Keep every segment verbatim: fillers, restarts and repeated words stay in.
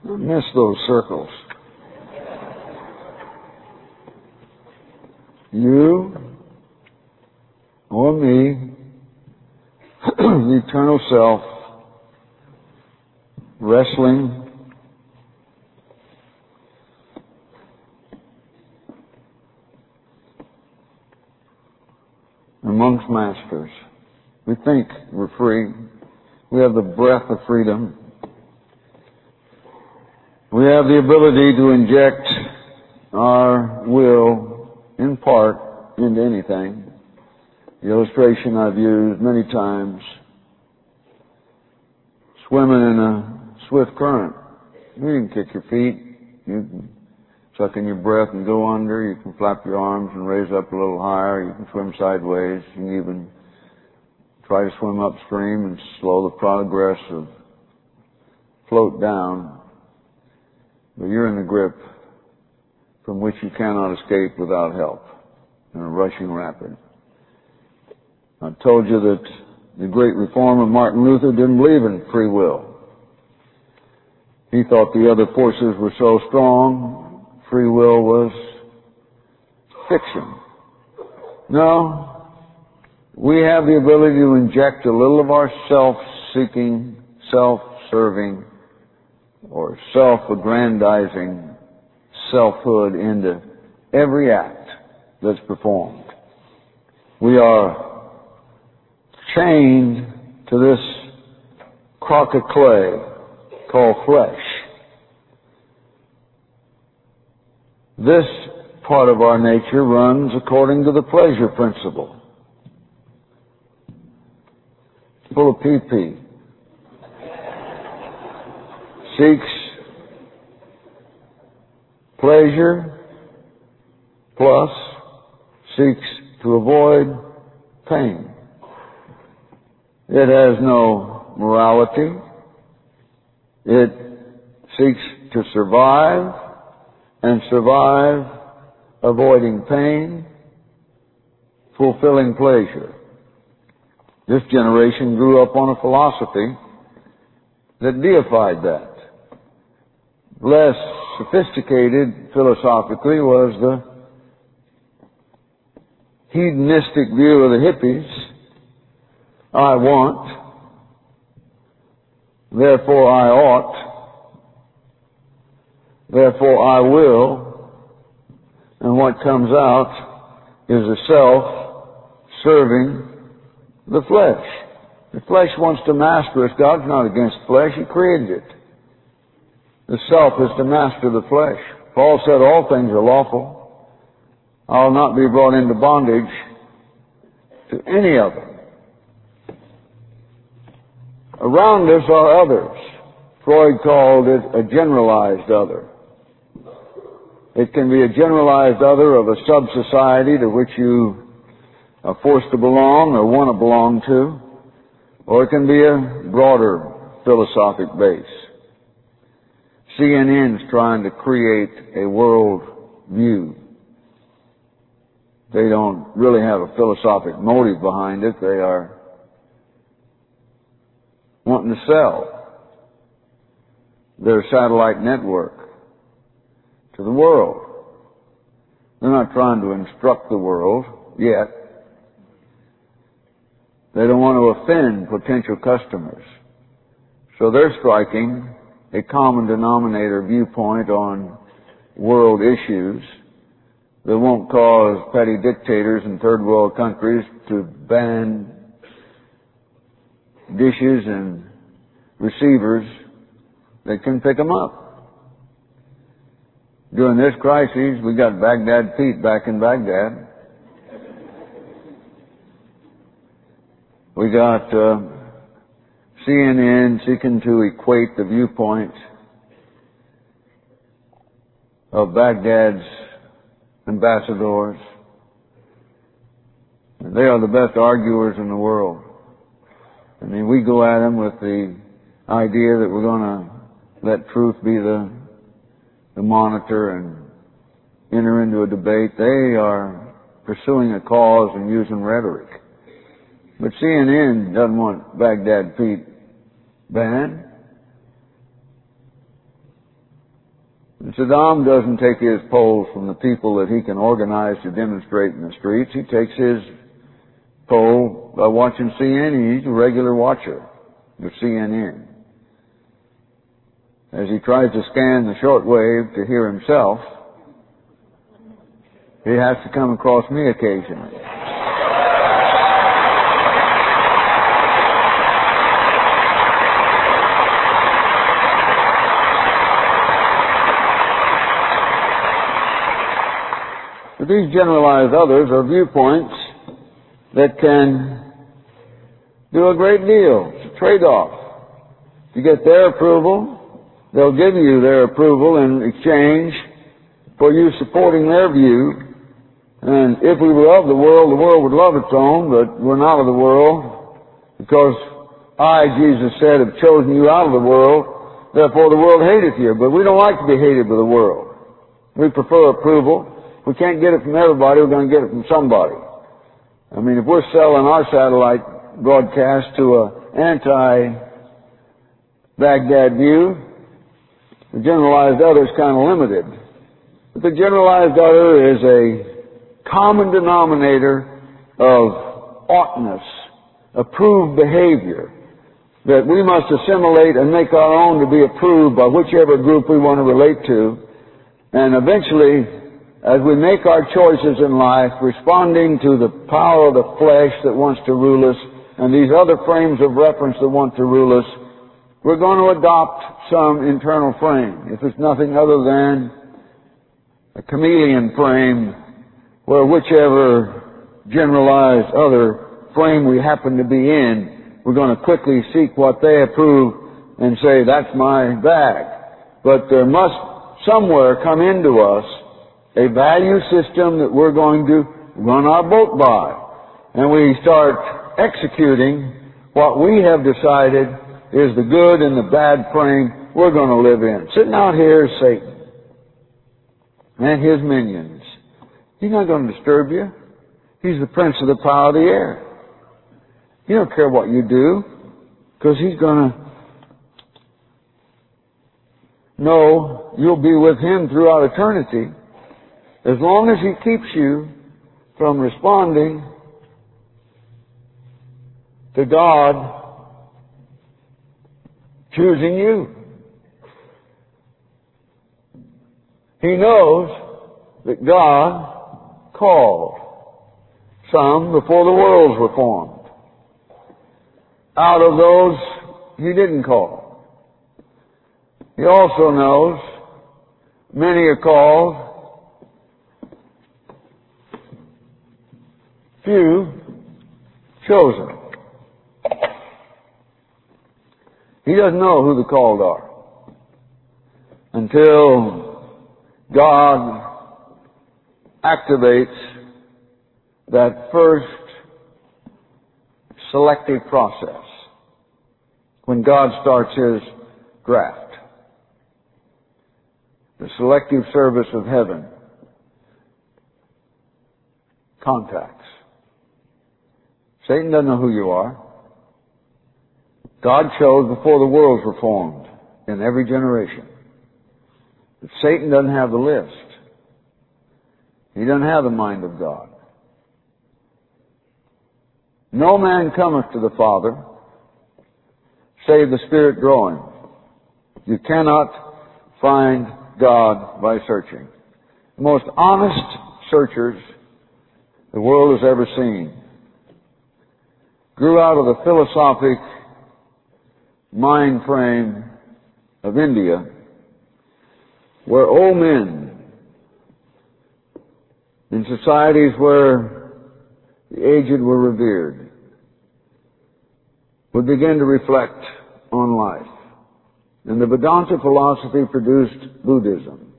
I miss those circles. You or me, the eternal self, wrestling amongst masters. We think we're free. We have the breath of freedom. We have the ability to inject our will, in part, into anything. The illustration I've used many times. Swimming in a swift current. You can kick your feet. You can suck in your breath and go under. You can flap your arms and raise up a little higher. You can swim sideways. You can even try to swim upstream and slow the progress of float down. But you're in the grip from which you cannot escape without help in a rushing rapid. I told you that the great reformer Martin Luther didn't believe in free will. He thought the other forces were so strong, free will was fiction. No, we have the ability to inject a little of our self-seeking, self-serving, or self-aggrandizing selfhood into every act that's performed. We are chained to this crock of clay called flesh. This part of our nature runs according to the pleasure principle. Full of pee-pee. Seeks pleasure plus seeks to avoid pain. It has no morality. It seeks to survive and survive avoiding pain, fulfilling pleasure. This generation grew up on a philosophy that deified that. Less sophisticated philosophically was the hedonistic view of the hippies. I want, therefore I ought, therefore I will, and what comes out is a self serving the flesh. The flesh wants to master us. God's not against flesh. He created it. The self is to master the flesh. Paul said all things are lawful. I'll not be brought into bondage to any of them. Around us are others. Freud called it a generalized other. It can be a generalized other of a sub-society to which you are forced to belong or want to belong to, or it can be a broader philosophic base. C N N's trying to create a world view. They don't really have a philosophic motive behind it. They are wanting to sell their satellite network to the world. They're not trying to instruct the world yet. They don't want to offend potential customers. So they're striking a common denominator viewpoint on world issues that won't cause petty dictators in third world countries to ban dishes and receivers that can pick them up. During this crisis, we got Baghdad Pete back in Baghdad. We got uh, C N N seeking to equate the viewpoint of Baghdad's ambassadors. They are the best arguers in the world. I mean, we go at them with the idea that we're going to let truth be the, the monitor and enter into a debate. They are pursuing a cause and using rhetoric. But C N N doesn't want Baghdad Pete banned. Saddam doesn't take his polls from the people that he can organize to demonstrate in the streets. He takes his poll by watching C N N. He's a regular watcher of C N N. As he tries to scan the shortwave to hear himself, he has to come across me occasionally. But these generalized others are viewpoints that can do a great deal. It's a trade-off. You get their approval, they'll give you their approval in exchange for you supporting their view. And if we were of the world, the world would love its own, but we're not of the world, because I, Jesus said, have chosen you out of the world, therefore the world hateth you. But we don't like to be hated by the world. We prefer approval. If we can't get it from everybody, we're going to get it from somebody. I mean, if we're selling our satellite broadcast to a anti-Baghdad view, the generalized other is kind of limited. But the generalized other is a common denominator of oughtness, approved behavior, that we must assimilate and make our own to be approved by whichever group we want to relate to. And eventually, as we make our choices in life, responding to the power of the flesh that wants to rule us, and these other frames of reference that want to rule us, we're going to adopt some internal frame. If it's nothing other than a chameleon frame, where whichever generalized other frame we happen to be in, we're going to quickly seek what they approve and say, that's my bag. But there must somewhere come into us a value system that we're going to run our boat by. And we start executing what we have decided is the good and the bad frame we're going to live in. Sitting out here is Satan and his minions. He's not going to disturb you. He's the prince of the power of the air. He don't care what you do, because he's going to know you'll be with him throughout eternity, as long as he keeps you from responding to God choosing you. He knows that God called some before the worlds were formed. Out of those he didn't call. He also knows many are called, few chosen. He doesn't know who the called are until God activates that first selective process, when God starts his draft. The selective service of heaven contacts. Satan doesn't know who you are. God chose before the worlds were formed in every generation. But Satan doesn't have the list. He doesn't have the mind of God. No man cometh to the Father save the Spirit draw him. You cannot find God by searching. The most honest searchers the world has ever seen grew out of the philosophic mind frame of India, where old men in societies where the aged were revered would begin to reflect on life. And the Vedanta philosophy produced Buddhism.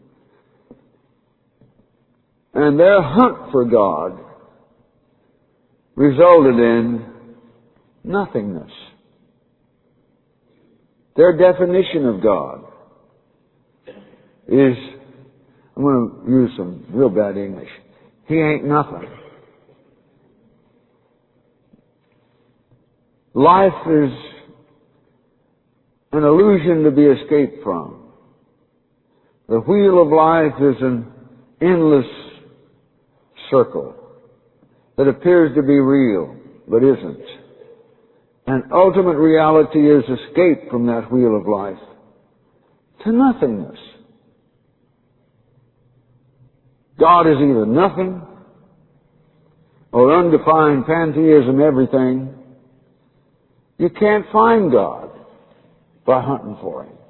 And their hunt for God resulted in nothingness. Their definition of God is, I'm going to use some real bad English, he ain't nothing. Life is an illusion to be escaped from. The wheel of life is an endless circle that appears to be real, but isn't. And ultimate reality is escape from that wheel of life to nothingness. God is either nothing or undefined pantheism everything. You can't find God by hunting for Him.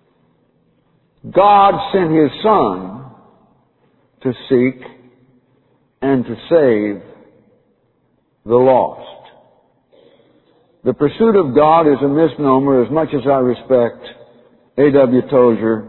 God sent His Son to seek and to save the lost. The pursuit of God is a misnomer as much as I respect A W Tozer,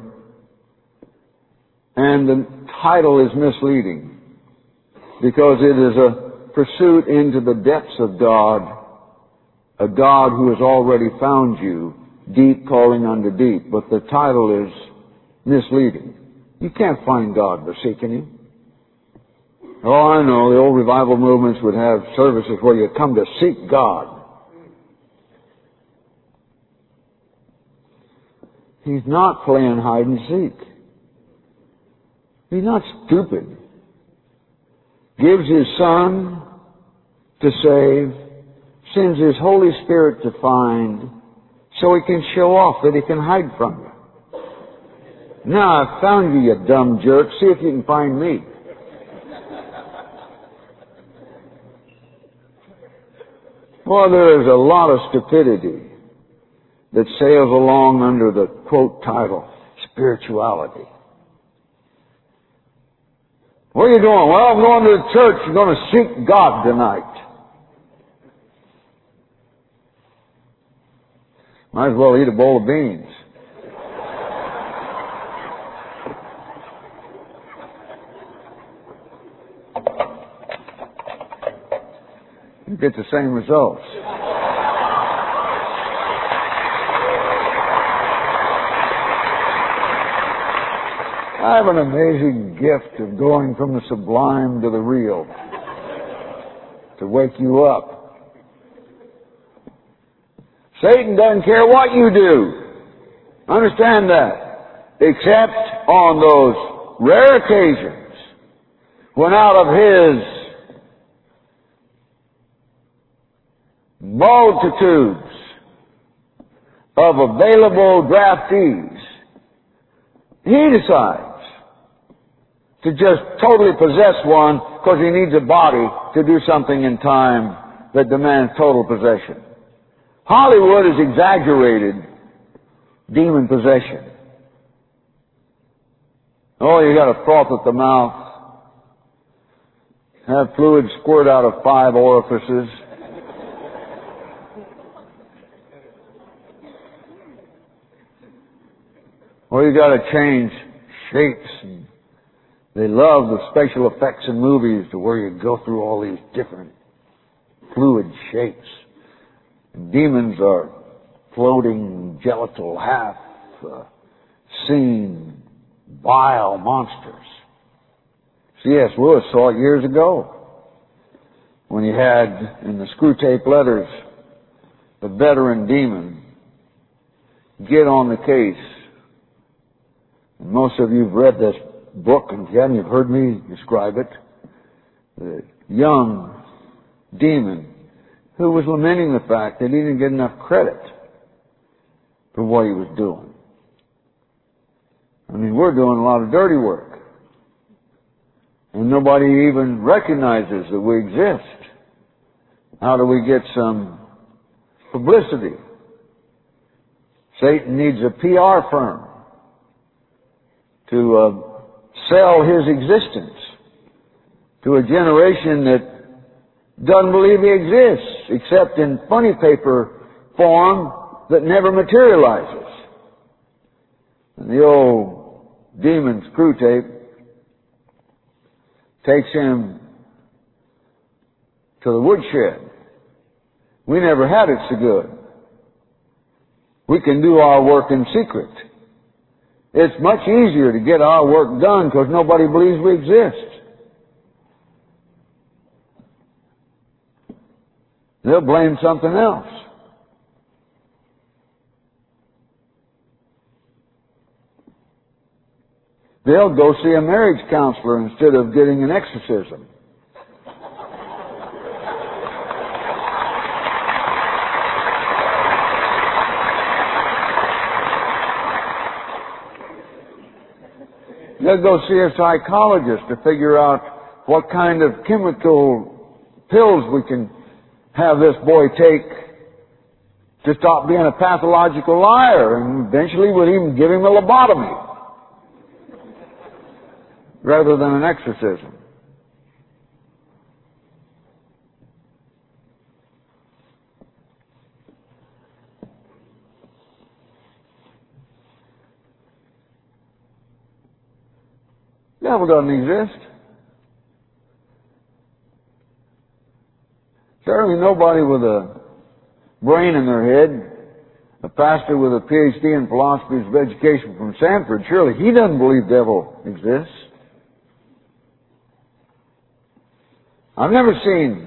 and the title is misleading because it is a pursuit into the depths of God, a God who has already found you, deep calling unto deep. But the title is misleading. You can't find God by seeking Him. Oh, I know, the old revival movements would have services where you come to seek God. He's not playing hide and seek. He's not stupid. Gives His Son to save, sends His Holy Spirit to find, so He can show off that He can hide from you. Now I've found you, you dumb jerk. See if you can find me. Well, there is a lot of stupidity that sails along under the quote title, spirituality. Where are you going? Well, I'm going to the church. I'm going to seek God tonight. Might as well eat a bowl of beans. You get the same results. I have an amazing gift of going from the sublime to the real, to wake you up. Satan doesn't care what you do. Understand that. Except on those rare occasions when out of his multitudes of available draftees, he decides to just totally possess one because he needs a body to do something in time that demands total possession. Hollywood has exaggerated demon possession. Oh, you got a froth at the mouth, have fluid squirt out of five orifices. Or you got to change shapes. And they love the special effects in movies to where you go through all these different fluid shapes. And demons are floating, genital, half uh, seen, vile monsters. C S Lewis saw it years ago when he had in the screw tape letters the veteran demon get on the case. And most of you have read this book, and if you haven't, you've heard me describe it. The young demon who was lamenting the fact that he didn't get enough credit for what he was doing. I mean, we're doing a lot of dirty work. And nobody even recognizes that we exist. How do we get some publicity? Satan needs a P R firm to uh, sell his existence to a generation that doesn't believe he exists, except in funny paper form that never materializes. And the old demon screw tape takes him to the woodshed. We never had it so good. We can do our work in secret. It's much easier to get our work done because nobody believes we exist. They'll blame something else. they'll go see a marriage counselor instead of getting an exorcism. They'll go see a psychologist to figure out what kind of chemical pills we can have this boy take to stop being a pathological liar, and eventually we'll even give him a lobotomy rather than an exorcism. The devil doesn't exist. Certainly nobody with a brain in their head, a pastor with a P H D in philosophy of education from Stanford, surely he doesn't believe the devil exists. I've never seen,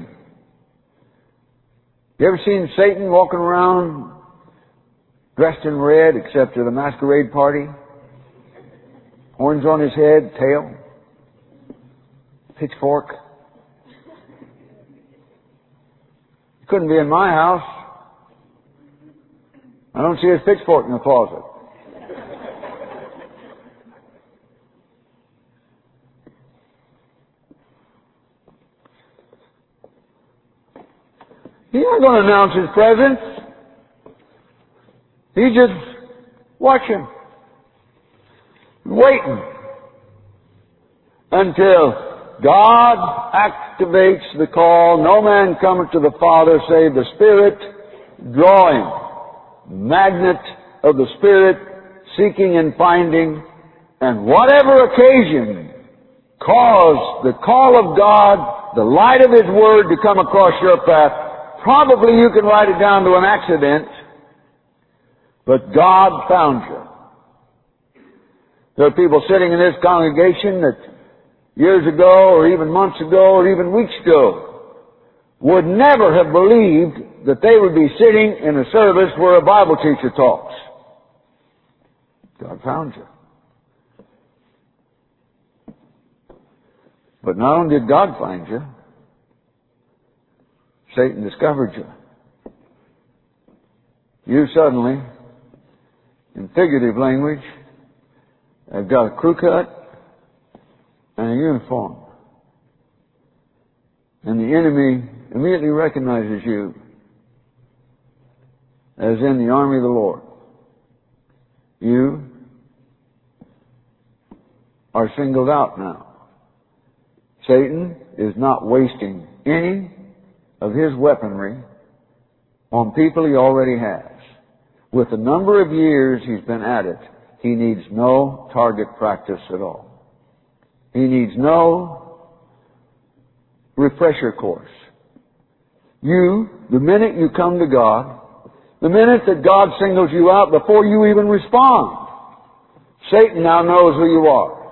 you ever seen Satan walking around dressed in red except at a masquerade party? Horns on his head, tail, pitchfork. Couldn't be in my house. I don't see his pitchfork in the closet. He's not going to announce his presence. He's just watching, waiting until God activates the call. No man cometh to the Father save the Spirit, drawing, magnet of the Spirit, seeking and finding, and whatever occasion cause the call of God, the light of His Word to come across your path. Probably you can write it down to an accident, but God found you. There are people sitting in this congregation that years ago, or even months ago, or even weeks ago, would never have believed that they would be sitting in a service where a Bible teacher talks. God found you. But not only did God find you, Satan discovered you. You suddenly, in figurative language, have got a crew cut and a uniform. And the enemy immediately recognizes you as in the army of the Lord. You are singled out now. Satan is not wasting any of his weaponry on people he already has. With the number of years he's been at it, he needs no target practice at all. He needs no refresher course. You, the minute you come to God, the minute that God singles you out before you even respond, Satan now knows who you are.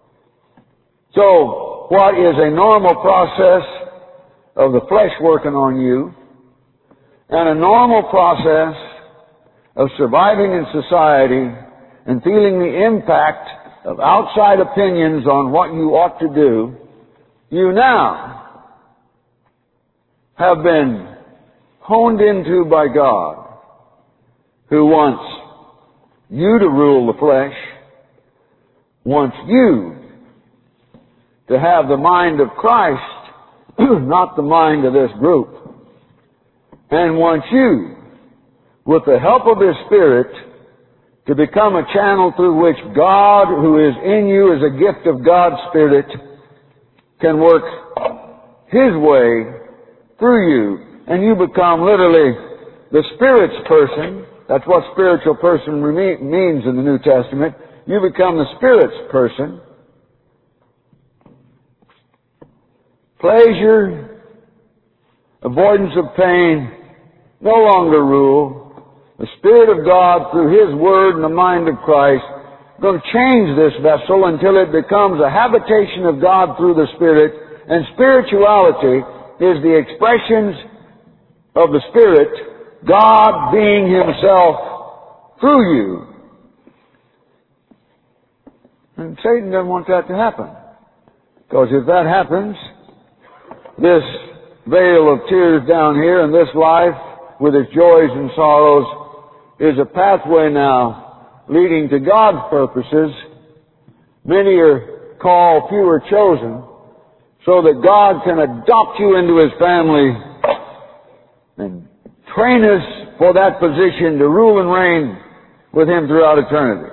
So, what is a normal process of the flesh working on you, and a normal process of surviving in society and feeling the impact of outside opinions on what you ought to do, you now have been honed into by God, who wants you to rule the flesh, wants you to have the mind of Christ, not the mind of this group, and wants you, with the help of His Spirit, to become a channel through which God, who is in you as a gift of God's Spirit, can work His way through you, and you become literally the Spirit's person. That's what spiritual person means in the New Testament. You become the Spirit's person. Pleasure, avoidance of pain, no longer rule. The Spirit of God, through His Word and the mind of Christ, is going to change this vessel until it becomes a habitation of God through the Spirit. And spirituality is the expressions of the Spirit, God being Himself through you. And Satan doesn't want that to happen. Because if that happens, this veil of tears down here and this life with its joys and sorrows is a pathway now leading to God's purposes. Many are called, few are chosen, so that God can adopt you into His family and train us for that position to rule and reign with Him throughout eternity.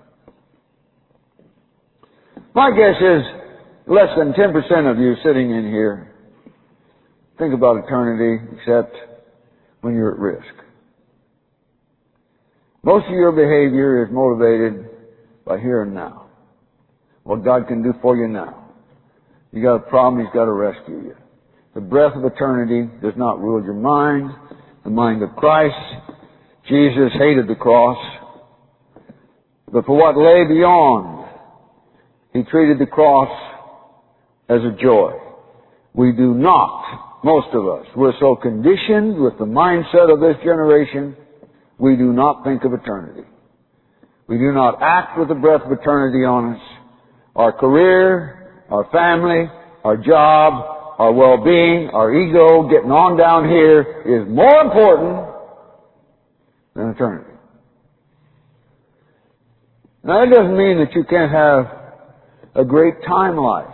My guess is less than ten percent of you sitting in here think about eternity except when you're at risk. Most of your behavior is motivated by here and now. What God can do for you now. You got a problem, He's got to rescue you. The breath of eternity does not rule your mind, the mind of Christ. Jesus hated the cross. But for what lay beyond, He treated the cross as a joy. We do not, most of us, we're so conditioned with the mindset of this generation, we do not think of eternity. We do not act with the breath of eternity on us. Our career, our family, our job, our well-being, our ego, getting on down here is more important than eternity. Now, that doesn't mean that you can't have a great time life.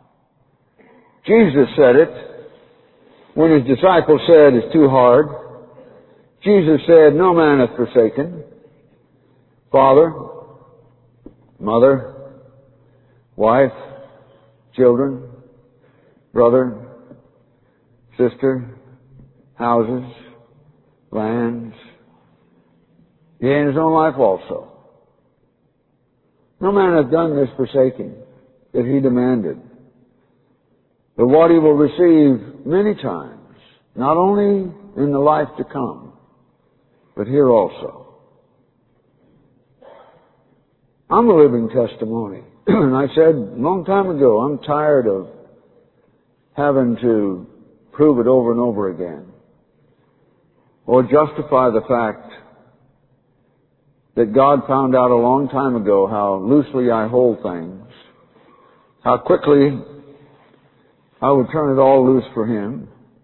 Jesus said it when His disciples said it's too hard. Jesus said, no man hath forsaken father, mother, wife, children, brother, sister, houses, lands, yea, in his own life also. No man hath done this forsaking that he demanded, but what he will receive many times, not only in the life to come, but here also. I'm a living testimony. And I said a long time ago, I'm tired of having to prove it over and over again, or justify the fact that God found out a long time ago how loosely I hold things, how quickly I would turn it all loose for Him.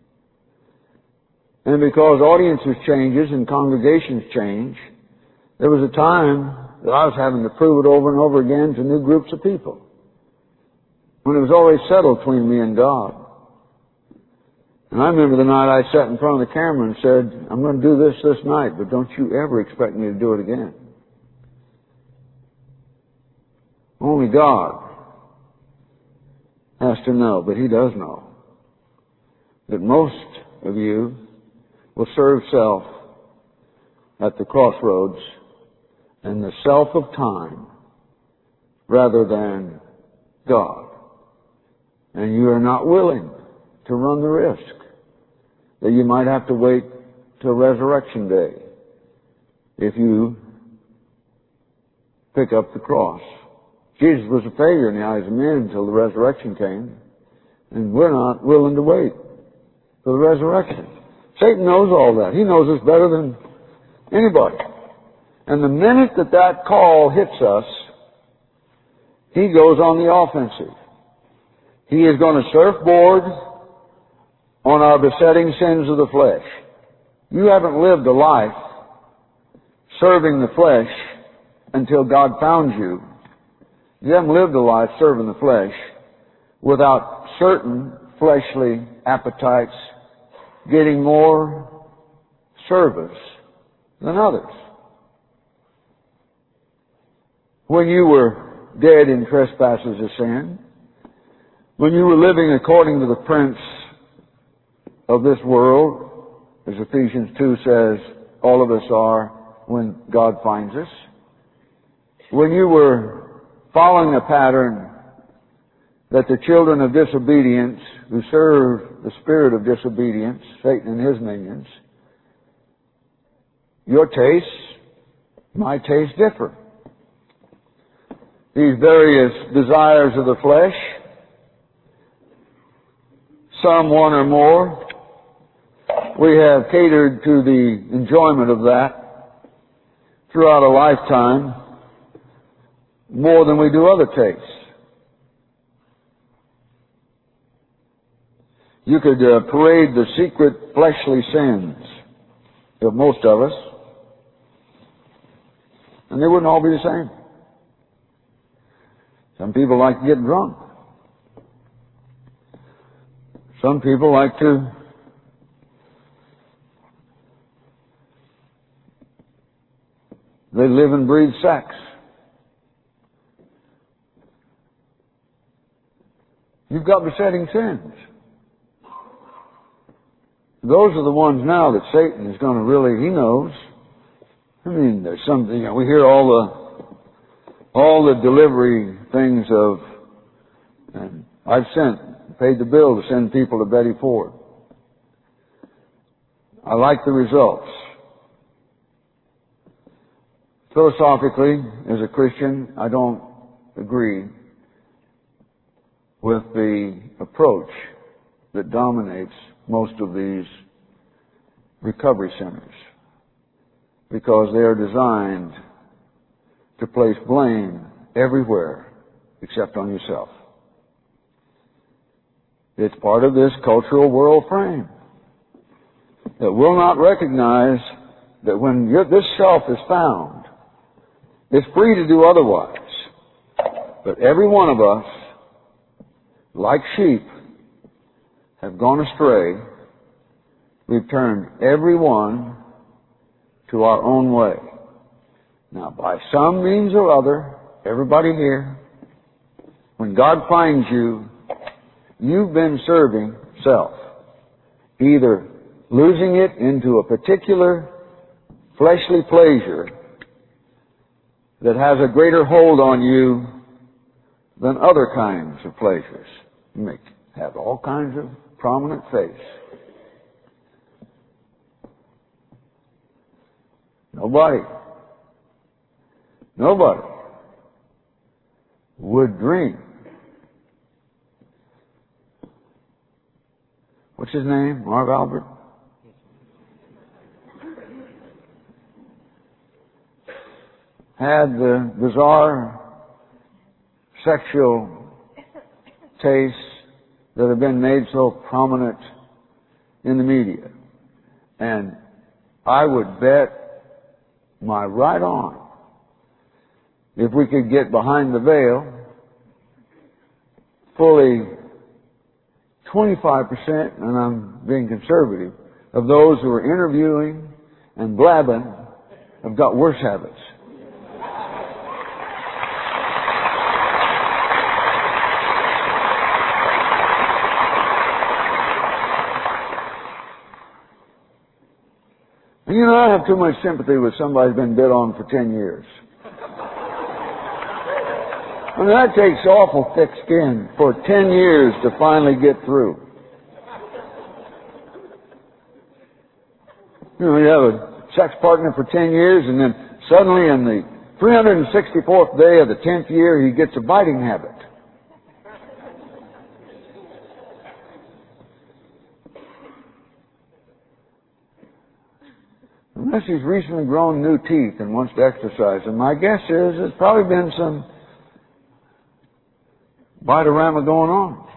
And because audiences changes and congregations change, there was a time that I was having to prove it over and over again to new groups of people, when it was always settled between me and God. And I remember the night I sat in front of the camera and said, I'm going to do this this night, but don't you ever expect me to do it again. Only God has to know, but He does know, that most of you will serve self at the crossroads and the self of time rather than God. And you are not willing to run the risk that you might have to wait till Resurrection Day if you pick up the cross. Jesus was a failure in the eyes of men until the resurrection came, and we're not willing to wait for the resurrection. Satan knows all that. He knows us better than anybody. And the minute that that call hits us, he goes on the offensive. He is going to surfboard on our besetting sins of the flesh. You haven't lived a life serving the flesh until God found you. You haven't lived a life serving the flesh without certain fleshly appetites getting more service than others. When you were dead in trespasses of sin, when you were living according to the prince of this world, as Ephesians two says, all of us are when God finds us, when you were following a pattern that the children of disobedience, who serve the spirit of disobedience, Satan and his minions, your tastes, my tastes differ. These various desires of the flesh, some one or more, we have catered to the enjoyment of that throughout a lifetime. more than we do other tastes. You could uh, parade the secret fleshly sins of most of us, and they wouldn't all be the same. Some people like to get drunk. Some people like to they live and breathe sex. You've got besetting sins. Those are the ones now that Satan is going to really, he knows. I mean, there's something, you know, we hear all the, all the delivery things of, and I've sent, paid the bill to send people to Betty Ford. I like the results. Philosophically, as a Christian, I don't agree with the approach that dominates most of these recovery centers, because they are designed to place blame everywhere except on yourself. It's part of this cultural world frame that will not recognize that when you're, this self is found, it's free to do otherwise. But every one of us, like sheep, have gone astray. We've turned everyone to our own way. Now, by some means or other, everybody here, when God finds you, you've been serving self. Either losing it into a particular fleshly pleasure that has a greater hold on you than other kinds of pleasures. You may have all kinds of prominent face. Nobody, nobody would dream. What's his name? Marv Albert? Had the bizarre sexual tastes that have been made so prominent in the media. And I would bet my right arm, if we could get behind the veil, fully twenty-five percent, and I'm being conservative, of those who are interviewing and blabbing have got worse habits. And you know, I have too much sympathy with somebody who's been bit on for ten years. I mean, that takes awful thick skin for ten years to finally get through. You know, you have a sex partner for ten years, and then suddenly in the three hundred sixty-fourth day of the tenth year, he gets a biting habit. Unless he's recently grown new teeth and wants to exercise. And my guess is there's probably been some bite-a-rama going on.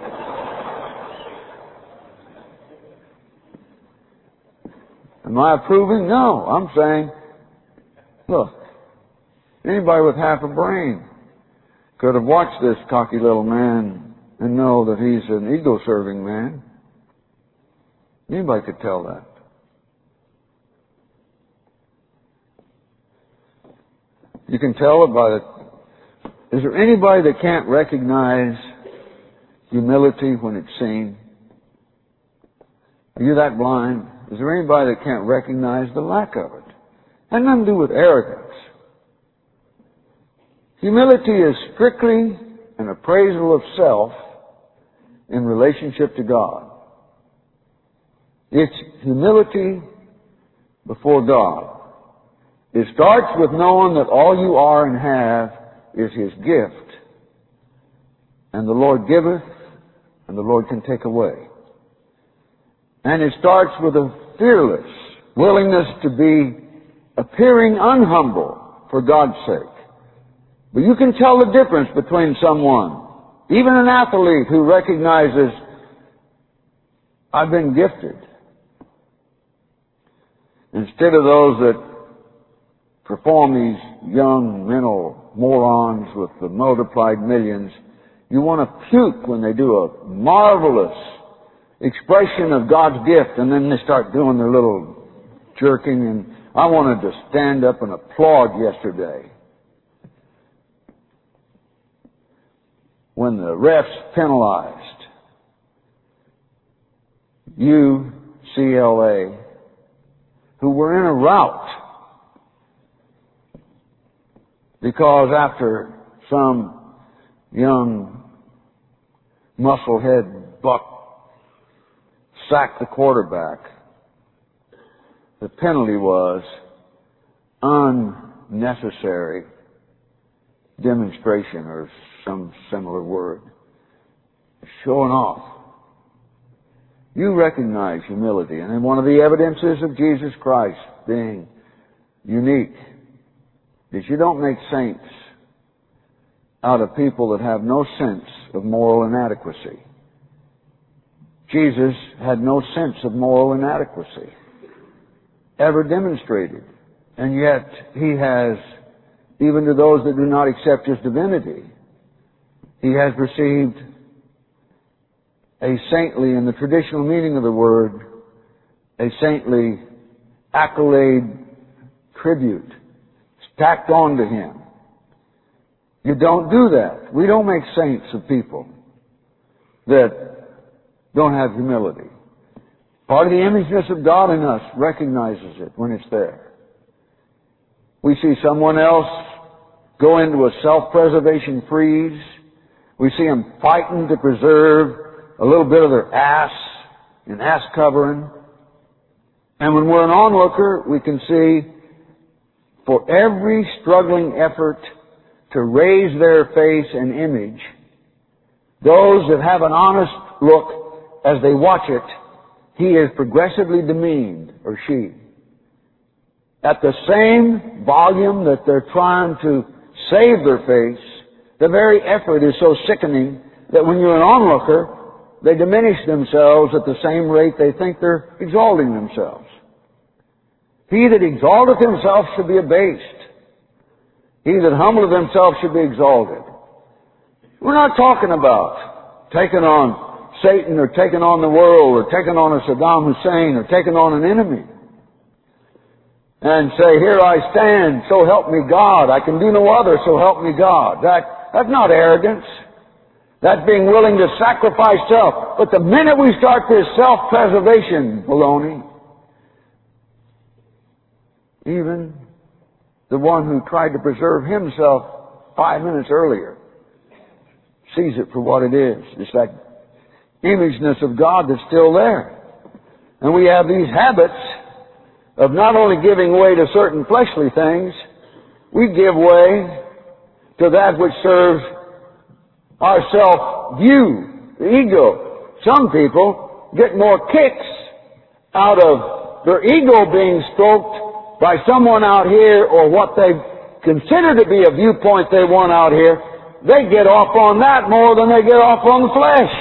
Am I approving? No. I'm saying, look, anybody with half a brain could have watched this cocky little man and know that he's an ego-serving man. Anybody could tell that. You can tell it by the... Is there anybody that can't recognize humility when it's seen? Are you that blind? Is there anybody that can't recognize the lack of it? It has nothing to do with arrogance. Humility is strictly an appraisal of self in relationship to God. It's humility before God. It starts with knowing that all you are and have is His gift. And the Lord giveth, and the Lord can take away. And it starts with a fearless willingness to be appearing unhumble for God's sake. But you can tell the difference between someone, even an athlete who recognizes, I've been gifted, instead of those that perform these young mental morons with the multiplied millions. You want to puke when they do a marvelous expression of God's gift, and then they start doing their little jerking. And I wanted to stand up and applaud yesterday when the refs penalized U C L A, who were in a rout because after some young musclehead buck sacked the quarterback, the penalty was unnecessary demonstration, or some similar word. Showing off. You recognize humility, and then one of the evidences of Jesus Christ being unique is you don't make saints out of people that have no sense of moral inadequacy. Jesus had no sense of moral inadequacy ever demonstrated, and yet He has, even to those that do not accept His divinity, He has received a saintly, in the traditional meaning of the word, a saintly accolade, tribute, stacked on to Him. You don't do that. We don't make saints of people that don't have humility. Part of the imageness of God in us recognizes it when it's there. We see someone else go into a self-preservation freeze. We see them fighting to preserve a little bit of their ass and ass covering. And when we're an onlooker, we can see for every struggling effort to raise their face and image, those that have an honest look as they watch it, he is progressively demeaned, or she. At the same volume that they're trying to save their face, the very effort is so sickening that when you're an onlooker, they diminish themselves at the same rate they think they're exalting themselves. He that exalteth himself should be abased. He that humbleth himself should be exalted. We're not talking about taking on Satan or taking on the world or taking on a Saddam Hussein or taking on an enemy. And say, here I stand, so help me God. I can do no other, so help me God. That, that's not arrogance. That's being willing to sacrifice self. But the minute we start this self-preservation baloney, even the one who tried to preserve himself five minutes earlier sees it for what it is. It's that imageness of God that's still there. And we have these habits of not only giving way to certain fleshly things, we give way to that which serves our self-view, the ego. Some people get more kicks out of their ego being stroked by someone out here, or what they consider to be a viewpoint they want out here. They get off on that more than they get off on the flesh.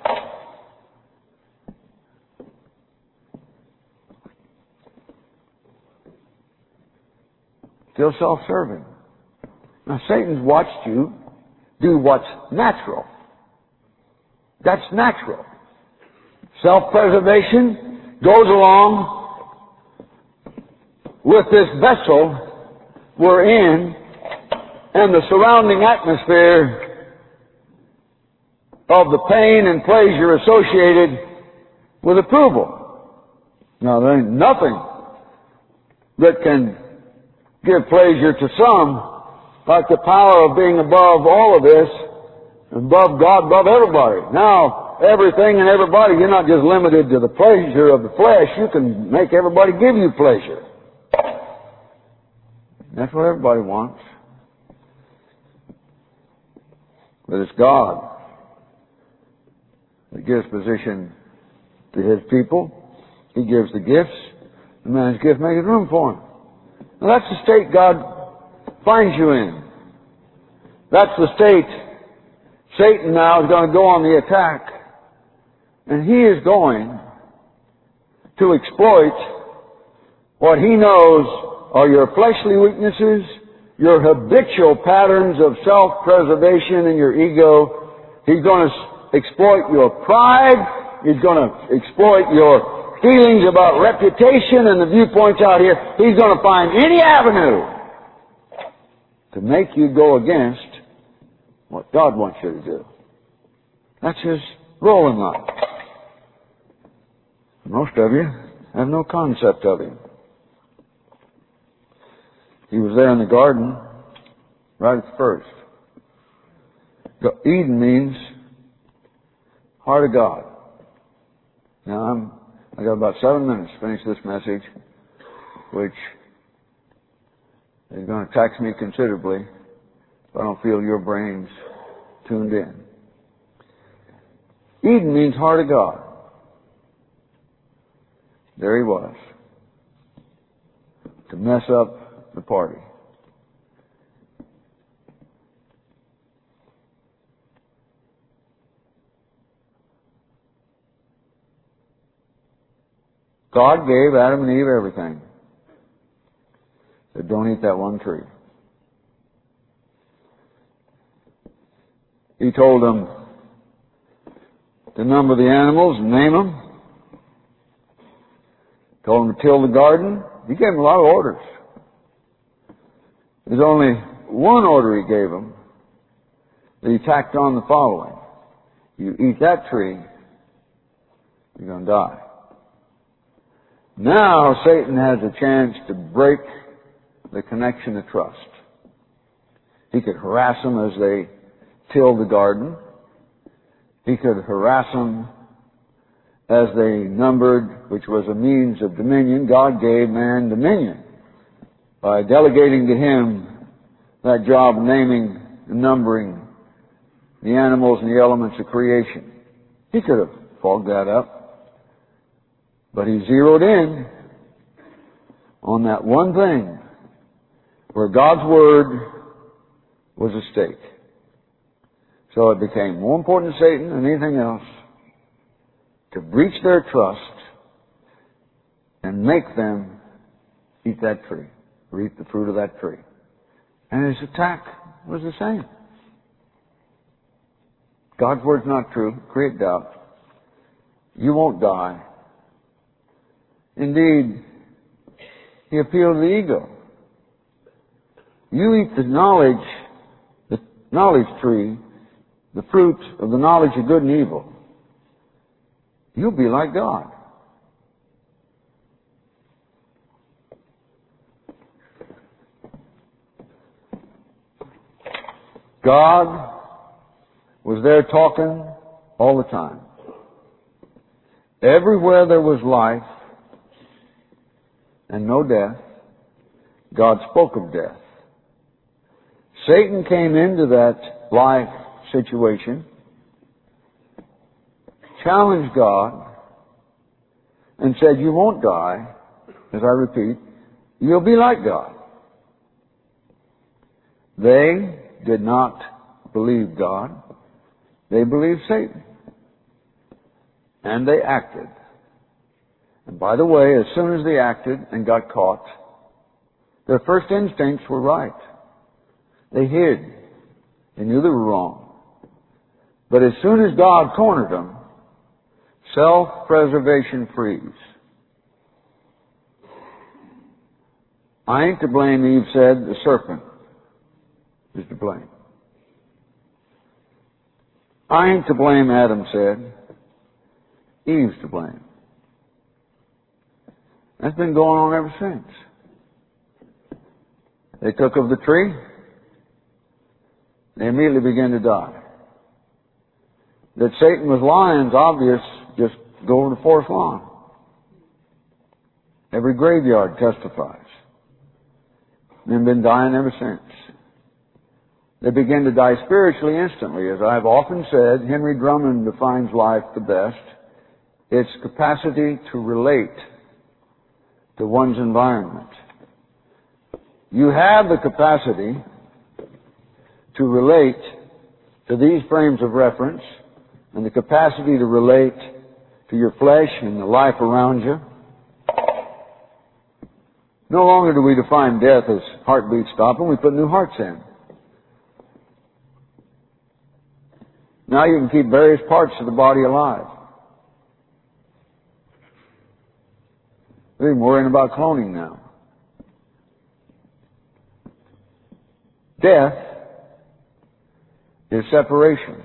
Still self-serving. Now, Satan's watched you do what's natural. That's natural. Self-preservation goes along with this vessel we're in and the surrounding atmosphere of the pain and pleasure associated with approval. Now, there ain't nothing that can give pleasure to some like the power of being above all of this, above God, above everybody. Now, everything and everybody, you're not just limited to the pleasure of the flesh. You can make everybody give you pleasure. That's what everybody wants. But it's God that gives position to His people. He gives the gifts. The man's gift makes room for him. Now that's the state God finds you in. That's the state. Satan now is going to go on the attack. And he is going to exploit what he knows are your fleshly weaknesses, your habitual patterns of self-preservation and your ego. He's going to exploit your pride. He's going to exploit your feelings about reputation and the viewpoints out here. He's going to find any avenue to make you go against what God wants you to do. That's his role in life. Most of you have no concept of him. He was there in the garden right at first. Eden means heart of God. Now I'm, I got about seven minutes to finish this message, which is going to tax me considerably if I don't feel your brains tuned in. Eden means heart of God. There he was, to mess up the party. God gave Adam and Eve everything. Said, don't eat that one tree. He told them to number the animals and name them. Told them to till the garden. He gave them a lot of orders. There's only one order he gave them that he tacked on the following. You eat that tree, you're going to die. Now Satan has a chance to break the connection of trust. He could harass them as they tilled the garden. He could harass them as they numbered, which was a means of dominion. God gave man dominion by delegating to him that job of naming and numbering the animals and the elements of creation. He could have fogged that up, but he zeroed in on that one thing where God's Word was at stake. So it became more important to Satan than anything else to breach their trust and make them eat that tree, or eat the fruit of that tree. And his attack was the same. God's Word's not true. Create doubt. You won't die. Indeed, he appealed to the ego. You eat the knowledge, the knowledge tree, the fruit of the knowledge of good and evil, you'll be like God. God was there talking all the time. Everywhere there was life and no death, God spoke of death. Satan came into that life situation, challenged God, and said, you won't die. As I repeat, you'll be like God. They did not believe God. They believed Satan. And they acted. And by the way, as soon as they acted and got caught, their first instincts were right. They hid. They knew they were wrong. But as soon as God cornered them, self-preservation frees. I ain't to blame, Eve said. The serpent is to blame. I ain't to blame, Adam said. Eve's to blame. That's been going on ever since. They took of the tree. They immediately began to die. That Satan was lying is obvious. Just go over to Forest Lawn. Every graveyard testifies. They've been dying ever since. They begin to die spiritually instantly. As I've often said, Henry Drummond defines life the best. Its capacity to relate to one's environment. You have the capacity to relate to these frames of reference and the capacity to relate to your flesh and the life around you. No longer do we define death as heartbeat stopping, we put new hearts in. Now you can keep various parts of the body alive. We're even worrying about cloning now. Death is separation.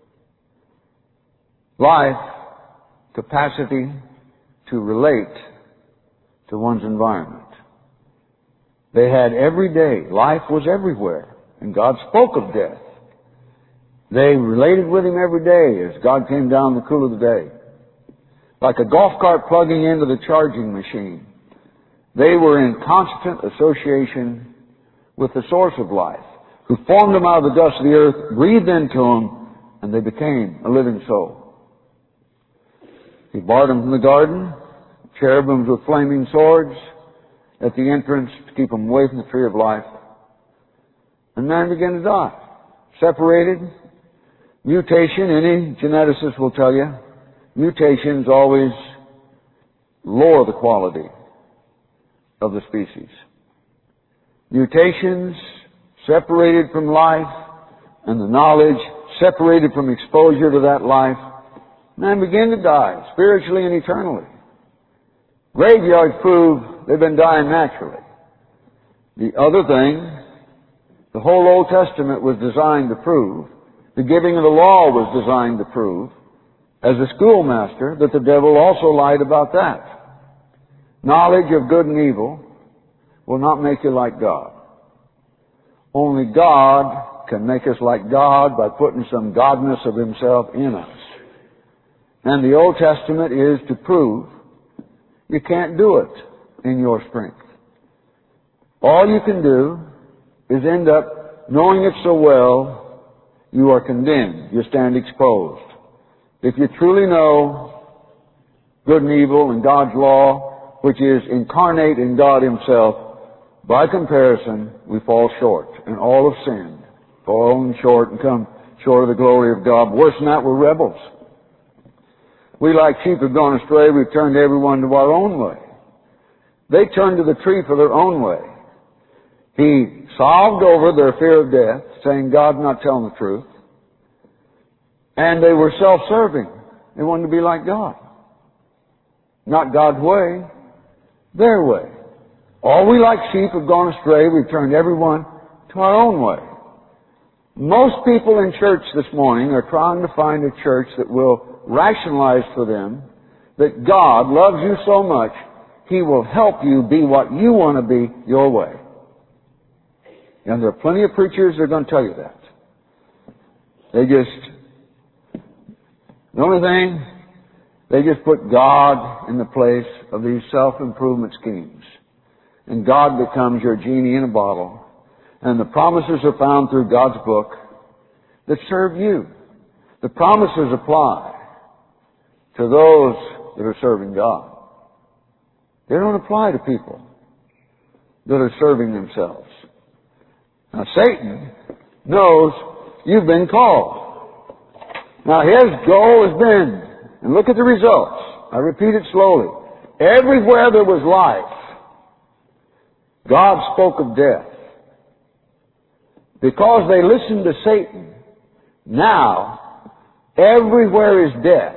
Life, capacity to relate to one's environment. They had every day. Life was everywhere. And God spoke of death. They related with Him every day as God came down in the cool of the day. Like a golf cart plugging into the charging machine. They were in constant association with the source of life, who formed them out of the dust of the earth, breathed into them, and they became a living soul. He barred them from the garden, cherubims with flaming swords at the entrance to keep them away from the tree of life. And man began to die. Separated. Mutation, any geneticist will tell you, mutations always lower the quality of the species. Mutations separated from life and the knowledge separated from exposure to that life, man began to die, spiritually and eternally. Graveyards prove they've been dying naturally. The other thing, the whole Old Testament was designed to prove, the giving of the law was designed to prove, as a schoolmaster, that the devil also lied about that. Knowledge of good and evil will not make you like God. Only God can make us like God by putting some godness of Himself in us. And the Old Testament is to prove you can't do it in your strength. All you can do is end up knowing it so well, you are condemned. You stand exposed. If you truly know good and evil and God's law, which is incarnate in God Himself, by comparison, we fall short. And all have sinned, fallen short and come short of the glory of God. Worse than that, we're rebels. We like sheep have gone astray. We've turned everyone to our own way. They turned to the tree for their own way. He solved over their fear of death, saying God's not telling the truth. And they were self-serving. They wanted to be like God. Not God's way, their way. All we like sheep have gone astray. We've turned everyone to our own way. Most people in church this morning are trying to find a church that will rationalize for them that God loves you so much, He will help you be what you want to be your way. And there are plenty of preachers that are going to tell you that. They just, the only thing, they just put God in the place of these self-improvement schemes. And God becomes your genie in a bottle. And the promises are found through God's book that serve you. The promises apply to those that are serving God. They don't apply to people that are serving themselves. Now Satan knows you've been called. Now his goal has been, and look at the results. I repeat it slowly. Everywhere there was life, God spoke of death. Because they listened to Satan, now everywhere is death.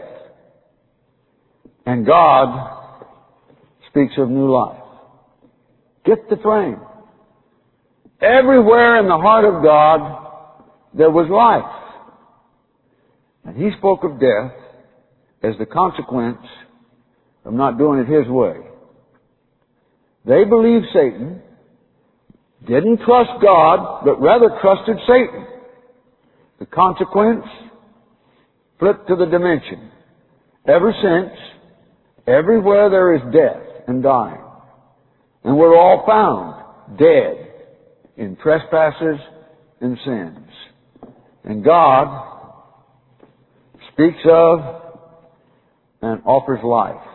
And God speaks of new life. Get the frame. Everywhere in the heart of God, there was life. And He spoke of death as the consequence of not doing it His way. They believed Satan, didn't trust God, but rather trusted Satan. The consequence, flipped to the dimension. Ever since, everywhere there is death and dying. And we're all found dead in trespasses and sins. And God speaks of and offers life.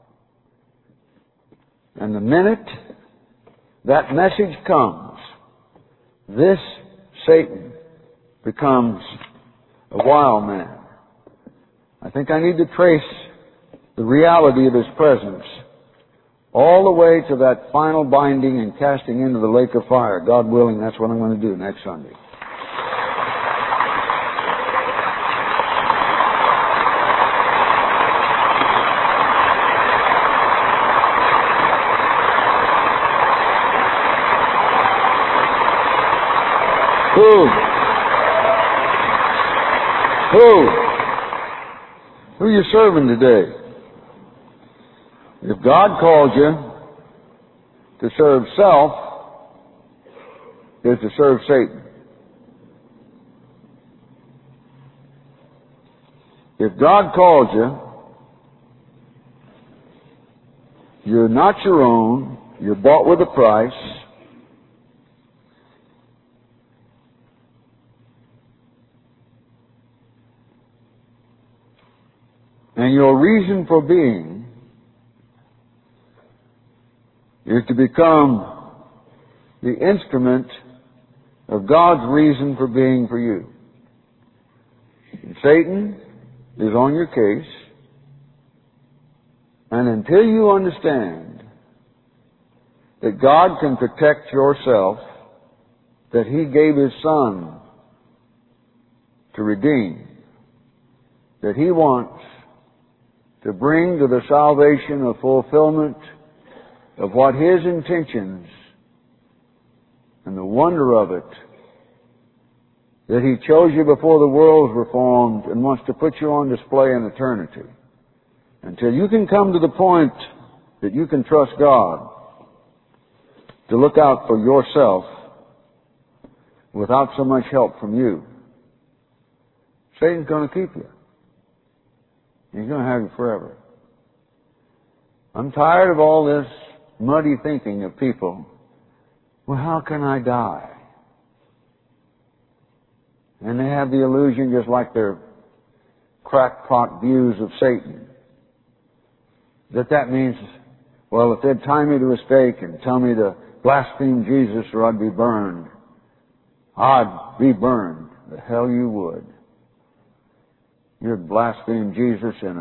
And the minute that message comes, this Satan becomes a wild man. I think I need to trace the reality of His presence all the way to that final binding and casting into the lake of fire. God willing, that's what I'm going to do next Sunday. Who? Who? Who are you serving today? If God calls you to serve self, is to serve Satan. If God calls you, you're not your own, you're bought with a price. And your reason for being is to become the instrument of God's reason for being for you. And Satan is on your case, and until you understand that God can protect yourself, that He gave His Son to redeem, that He wants to bring to the salvation of fulfillment of what His intentions and the wonder of it, that He chose you before the worlds were formed and wants to put you on display in eternity. Until you can come to the point that you can trust God to look out for yourself without so much help from you, Satan's going to keep you. He's going to have you forever. I'm tired of all this muddy thinking of people. Well, how can I die? And they have the illusion, just like their crackpot views of Satan, that that means, well, if they'd tie me to a stake and tell me to blaspheme Jesus or I'd be burned, I'd be burned. The hell you would. You'd blaspheme Jesus in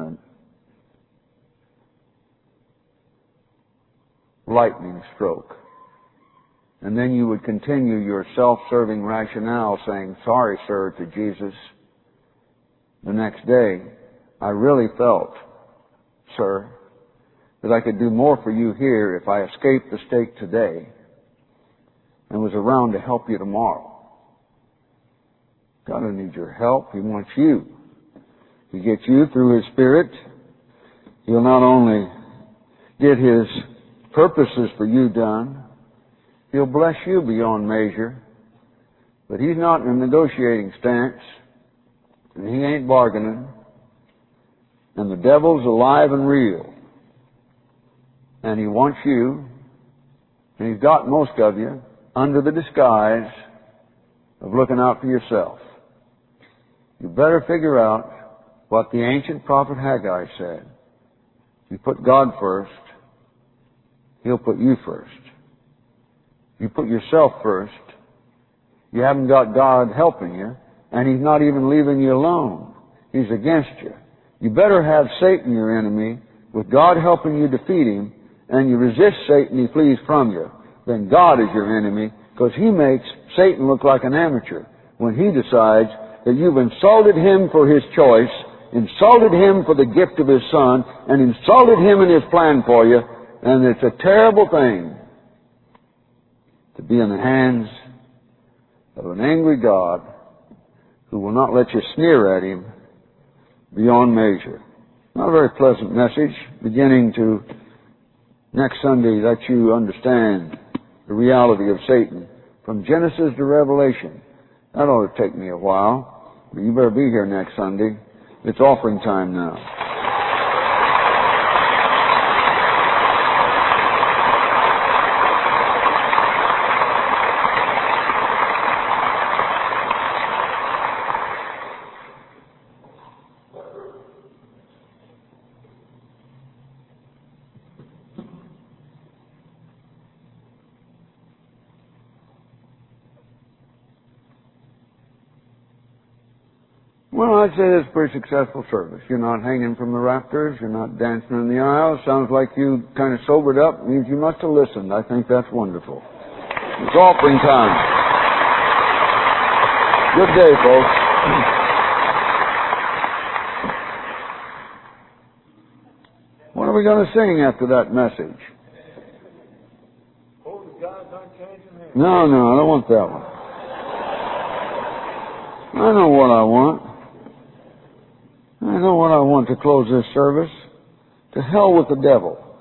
a lightning stroke. And then you would continue your self-serving rationale saying, sorry, sir, to Jesus. The next day, I really felt, sir, that I could do more for you here if I escaped the stake today and was around to help you tomorrow. God doesn't need your help. He wants you. He gets you through His Spirit. He'll not only get His purposes for you done, He'll bless you beyond measure. But He's not in a negotiating stance, and He ain't bargaining. And the devil's alive and real. And he wants you, and he's got most of you, under the disguise of looking out for yourself. You better figure out what the ancient prophet Haggai said. You put God first, He'll put you first. You put yourself first, you haven't got God helping you, and He's not even leaving you alone. He's against you. You better have Satan your enemy, with God helping you defeat him, and you resist Satan, he flees from you. Then God is your enemy, because He makes Satan look like an amateur when he decides that you've insulted him for his choice, insulted him for the gift of His Son, and insulted him in His plan for you, and it's a terrible thing to be in the hands of an angry God who will not let you sneer at Him beyond measure. Not a very pleasant message, beginning to next Sunday let you understand the reality of Satan from Genesis to Revelation. That ought to take me a while, but you better be here next Sunday. It's offering time now. Well, I'd say it's a pretty successful service. You're not hanging from the rafters. You're not dancing in the aisles. Sounds like you kind of sobered up. Means you must have listened. I think that's wonderful. It's offering time. Good day, folks. What are we going to sing after that message? No, no, I don't want that one. I know what I want. I know what I want to close this service. To hell with the devil.